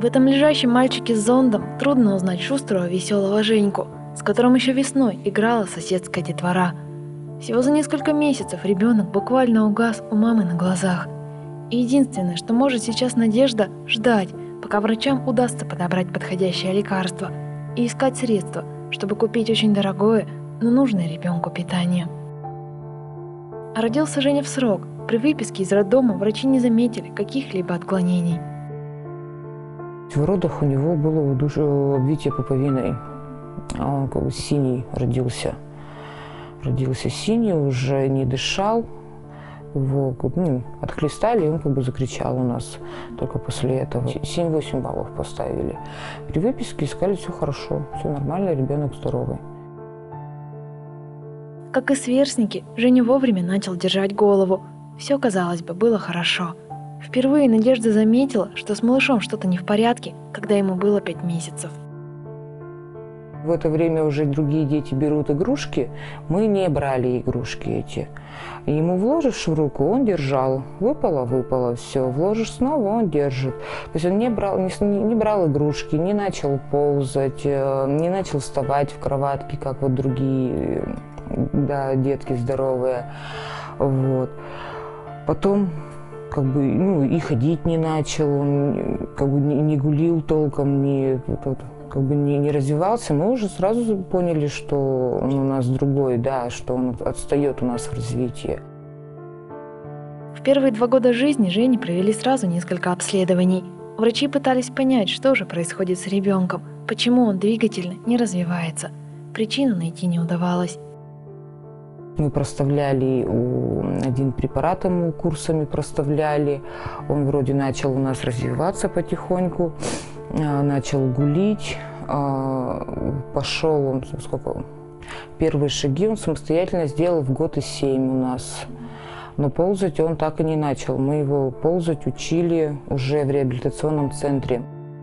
этом лежащем мальчике с зондом трудно узнать шустрого веселого Женьку, с которым еще весной играла соседская детвора. Всего за несколько месяцев ребенок буквально угас у мамы на глазах. И единственное, что может сейчас Надежда, ждать, пока врачам удастся подобрать подходящее лекарство и искать средства, чтобы купить очень дорогое, но нужное ребенку питание. Родился Женя в срок. При выписке из роддома врачи не заметили каких-либо отклонений. В родах у него было обвитие пуповиной. Он как бы синий родился. Родился синий, уже не дышал. Его отхлестали, и он как бы закричал у нас только после этого. 7-8 баллов поставили. При выписке сказали, все хорошо, все нормально, ребенок здоровый. Как и сверстники, Женя вовремя начал держать голову. Все, казалось бы, было хорошо. Впервые Надежда заметила, что с малышом что-то не в порядке, когда ему было 5 месяцев. В это время уже другие дети берут игрушки, мы не брали игрушки эти. И ему вложишь в руку, он держал, выпало, все, вложишь снова, он держит. То есть он не брал игрушки, не начал ползать, не начал вставать в кроватке, как вот другие, да, детки здоровые. Вот. Потом как бы, и ходить не начал, он как бы не гулил толком, не развивался. Мы уже сразу поняли, что он у нас другой, да, что он отстает у нас в развитии. В первые 2 года жизни Жене провели сразу несколько обследований. Врачи пытались понять, что же происходит с ребенком, почему он двигательно не развивается. Причину найти не удавалось. Мы проставляли один препарат, ему курсами проставляли. Он вроде начал у нас развиваться потихоньку, начал гулить, пошел он, первые шаги он самостоятельно сделал в 1 и 7 у нас. Но ползать он так и не начал. Мы его ползать учили уже в реабилитационном центре.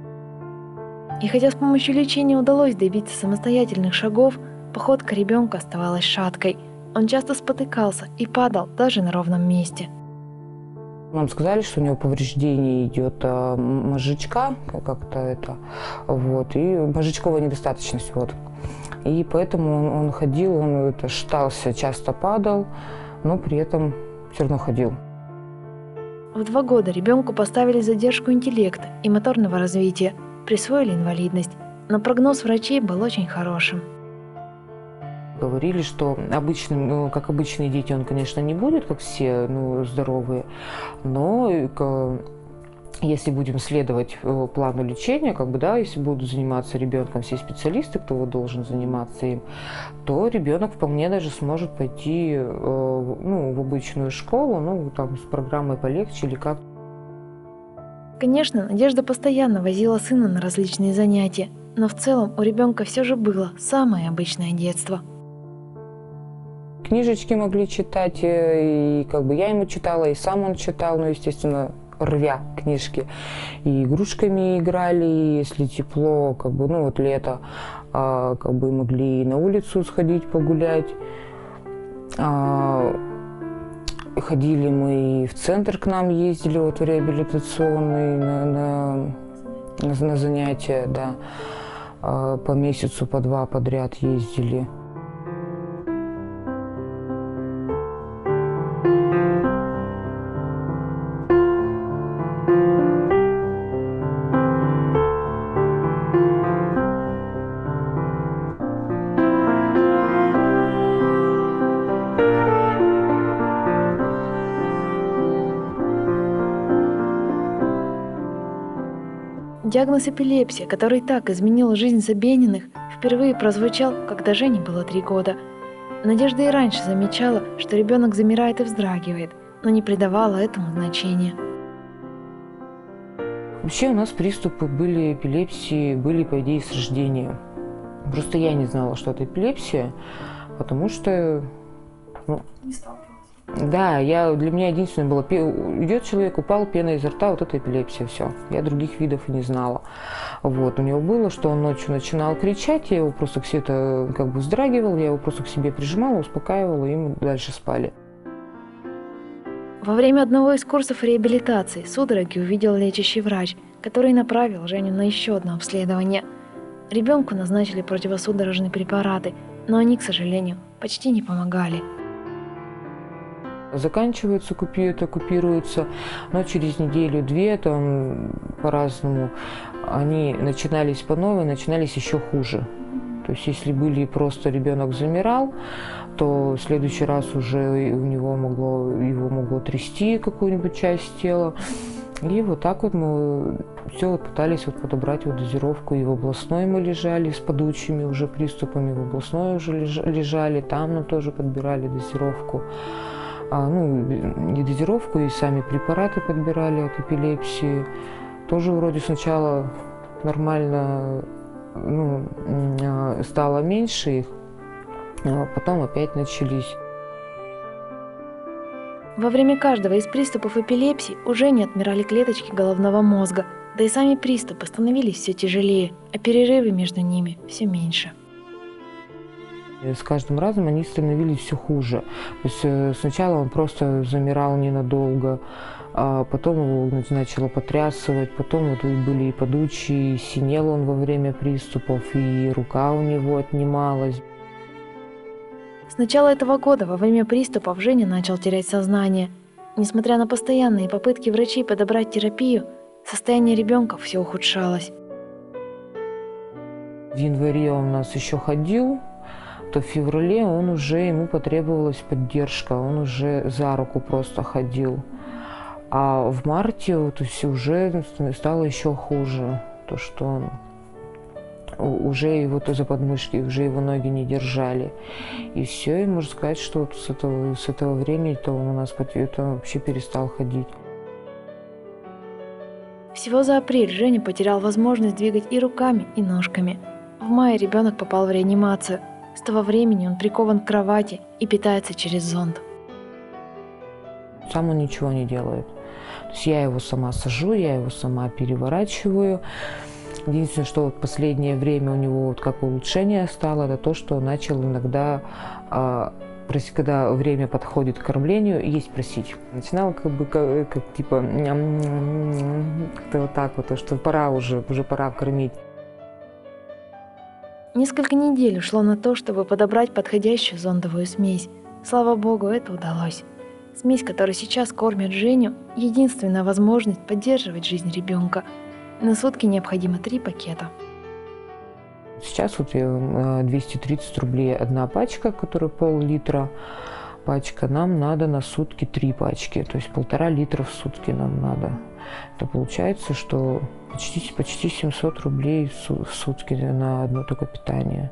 И хотя с помощью лечения удалось добиться самостоятельных шагов, походка ребенка оставалась шаткой. Он часто спотыкался и падал даже на ровном месте. Нам сказали, что у него повреждение идет мозжечка, как-то это, вот, и мозжечковая недостаточность, вот. И поэтому он ходил, он шатался, часто падал, но при этом все равно ходил. В 2 года ребенку поставили задержку интеллекта и моторного развития, присвоили инвалидность, но прогноз врачей был очень хорошим. Говорили, что как обычные дети он, конечно, не будет, как все, здоровые, но если будем следовать плану лечения, если будут заниматься ребенком все специалисты, кто вот должен заниматься им, то ребенок вполне даже сможет пойти в обычную школу, там с программой полегче или как. Конечно, Надежда постоянно возила сына на различные занятия, но в целом у ребенка все же было самое обычное детство. Книжечки могли читать, и я ему читала, и сам он читал, естественно, рвя книжки. И игрушками играли, и если тепло, лето, могли и на улицу сходить погулять. Ходили мы и в центр к нам ездили, в реабилитационный, на занятия, да. По месяцу, по 2 подряд ездили. Диагноз эпилепсия, который так изменил жизнь Забениных, впервые прозвучал, когда Жене было 3 года. Надежда и раньше замечала, что ребенок замирает и вздрагивает, но не придавала этому значения. Вообще у нас приступы были эпилепсии, были, по идее, с рождения. Просто я не знала, что это эпилепсия, потому что... Не сталкивалась. Да, для меня единственное было, идет человек, упал, пена изо рта, вот это эпилепсия, все. Я других видов и не знала. Вот, у него было, что он ночью начинал кричать, я его просто все это вздрагивал, я его просто к себе прижимала, успокаивала, и мы дальше спали. Во время одного из курсов реабилитации судороги увидел лечащий врач. который направил Женю на еще одно обследование. Ребенку назначили противосудорожные препараты, но они, к сожалению, почти не помогали. Заканчивается, купируется, но через неделю-две, там по-разному, они начинались по новой, начинались еще хуже. То есть если были просто ребенок замирал, то в следующий раз уже его могло трясти какую-нибудь часть тела. И вот так вот мы все пытались подобрать дозировку. И в областной мы лежали с падучими уже приступами, в областной уже лежали, там нам тоже подбирали дозировку. И дозировку, и сами препараты подбирали от эпилепсии. Тоже вроде сначала нормально стало меньше их, а потом опять начались. Во время каждого из приступов эпилепсии у Жени отмирали клеточки головного мозга, да и сами приступы становились все тяжелее, а перерывы между ними все меньше. С каждым разом они становились все хуже. То есть сначала он просто замирал ненадолго, а потом его начало потрясывать, потом были и падучие, синел он во время приступов, и рука у него отнималась. С начала этого года во время приступов Женя начал терять сознание. Несмотря на постоянные попытки врачей подобрать терапию, состояние ребенка все ухудшалось. В январе он у нас еще ходил, то в феврале ему потребовалась поддержка, он уже за руку просто ходил. А в марте уже стало еще хуже, то что он уже его за подмышки, уже его ноги не держали. И все, и можно сказать, что с этого времени то он у нас вообще перестал ходить. Всего за апрель Женя потерял возможность двигать и руками, и ножками. В мае ребенок попал в реанимацию. С того времени он прикован к кровати и питается через зонд. Сам он ничего не делает. То есть я его сама сажу, я его сама переворачиваю. Единственное, что в последнее время у него как улучшение стало, это то, что он начал иногда, когда время подходит к кормлению, есть просить. Начинал типа как-то вот так вот, что уже пора кормить. Несколько недель ушло на то, чтобы подобрать подходящую зондовую смесь. Слава богу, это удалось. Смесь, которой сейчас кормят Женю, единственная возможность поддерживать жизнь ребенка. На сутки необходимо 3 пакета. Сейчас 230 рублей одна пачка, которая пол-литра пачка. Нам надо на сутки 3 пачки, то есть 1,5 литра в сутки нам надо. Это получается, что почти 700 рублей в сутки на одно только питание.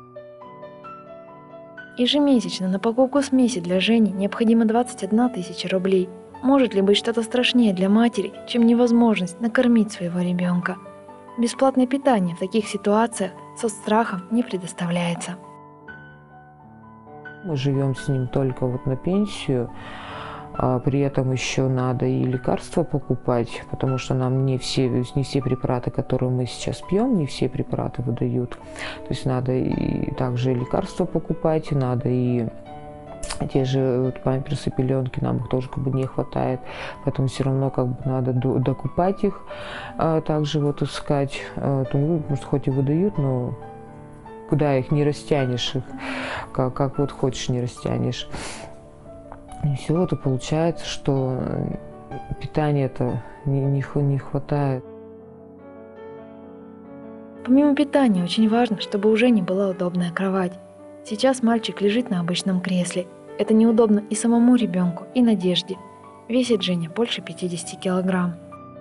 Ежемесячно на покупку смеси для Жени необходимо 21 тысяча рублей. Может ли быть что-то страшнее для матери, чем невозможность накормить своего ребенка? Бесплатное питание в таких ситуациях со страхом не предоставляется. Мы живем с ним только на пенсию, а при этом еще надо и лекарства покупать, потому что нам не все препараты, которые мы сейчас пьем, не все препараты выдают. То есть надо и также и лекарства покупать, и надо и те же памперсы, пеленки, нам их тоже не хватает, поэтому все равно надо докупать их, также искать. Может, хоть и выдают, но куда их не растянешь, как хочешь не растянешь. И всего то получается, что питания-то не хватает. Помимо питания очень важно, чтобы у Жени была удобная кровать. Сейчас мальчик лежит на обычном кресле. Это неудобно и самому ребенку, и Надежде. Весит Женя больше 50 килограмм.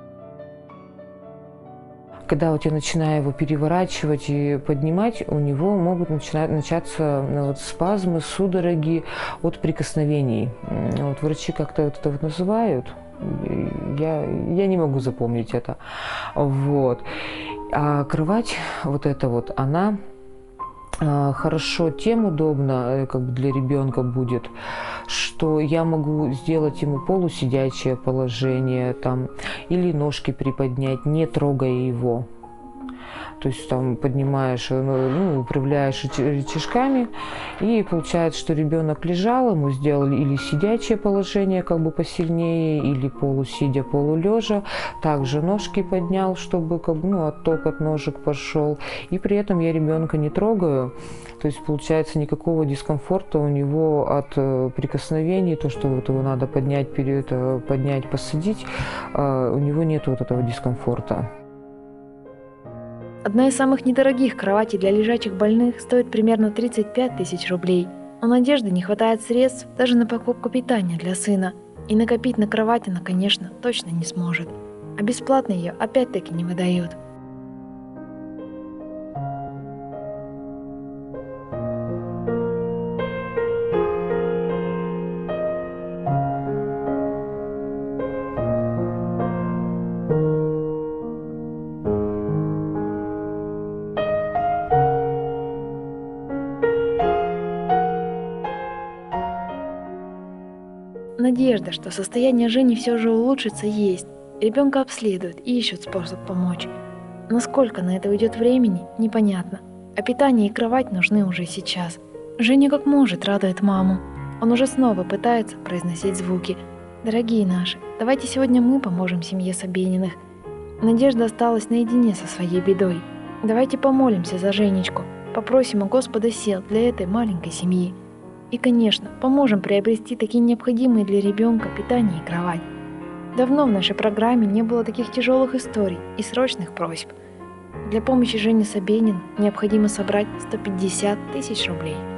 Когда я начинаю его переворачивать и поднимать, у него могут начаться спазмы, судороги от прикосновений. Врачи как-то это называют. Я не могу запомнить это. А кровать она хорошо тем удобно для ребенка будет, что я могу сделать ему полусидячее положение или ножки приподнять, не трогая его. То есть там поднимаешь, управляешь рычажками, и получается, что ребенок лежал, ему сделали или сидячее положение как бы посильнее, или полусидя, полулежа. Также ножки поднял, чтобы как бы, отток от ножек пошел. И при этом я ребенка не трогаю. То есть получается никакого дискомфорта у него от прикосновений, то, что вот его надо поднять, поднять, посадить, у него нет вот этого дискомфорта. Одна из самых недорогих кроватей для лежачих больных стоит примерно 35 тысяч рублей. У Надежды не хватает средств даже на покупку питания для сына. И накопить на кровать она, конечно, точно не сможет. А бесплатно ее опять-таки не выдают. Надежда, что состояние Жени все же улучшится, есть. Ребенка обследуют и ищут способ помочь. Насколько на это уйдет времени, непонятно. А питание и кровать нужны уже сейчас. Женя как может радует маму. Он уже снова пытается произносить звуки. Дорогие наши, давайте сегодня мы поможем семье Собениных. Надежда осталась наедине со своей бедой. Давайте помолимся за Женечку, попросим у Господа сил для этой маленькой семьи. И, конечно, поможем приобрести такие необходимые для ребенка питание и кровать. Давно в нашей программе не было таких тяжелых историй и срочных просьб. Для помощи Жене Собенину необходимо собрать 150 тысяч рублей.